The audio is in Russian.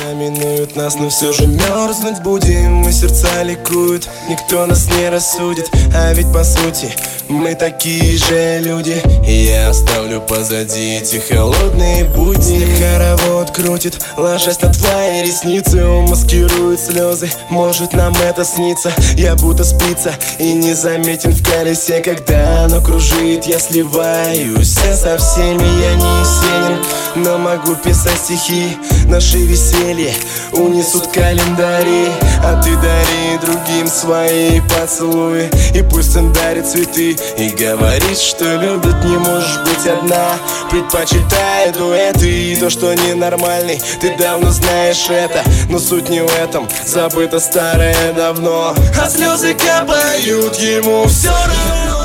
Года минуют нас, но все же мерзнуть будем. Мы сердца ликуют, никто нас не рассудит. А ведь по сути мы такие же люди. И я оставлю позади эти холодные будни. Хоровод крутит, ложась на твои ресницы. Он маскирует слезы, может нам это снится. Я будто спица и не заметен в колесе. Когда оно кружит, я сливаюсь со всеми. Я не Есенин, но могу писать стихи. Наши веселья унесут календари. А ты дари другим свои поцелуи. И пусть он дарит цветы и говорит, что любит. Не можешь быть одна, предпочитая дуэты. И то, что ненормальный, ты давно знаешь это. Но суть не в этом, забыто старое давно. А слезы капают, ему все равно.